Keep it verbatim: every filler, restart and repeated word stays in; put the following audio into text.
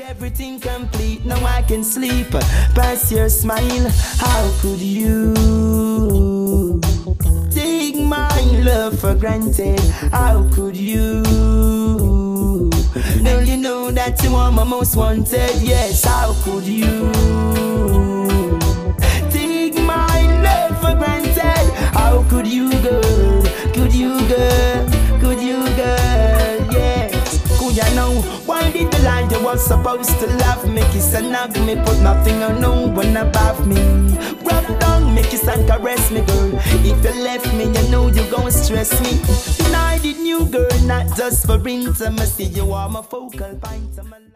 everything complete. Now I can sleep past your smile. How could you take my love for granted? How could you? Don't you know that you are my most wanted? Yes, how could you take my love for granted? How could you, girl? Could you, girl? Could you, girl? Yes. Could you know? Why did the lie you was supposed to love me? Kiss and hug me, put my finger no one above me. Rub down, make kiss and caress me, girl. If you left me, you know you gon' stress me. And I did new girl, not just for intimacy. You are my focal point of my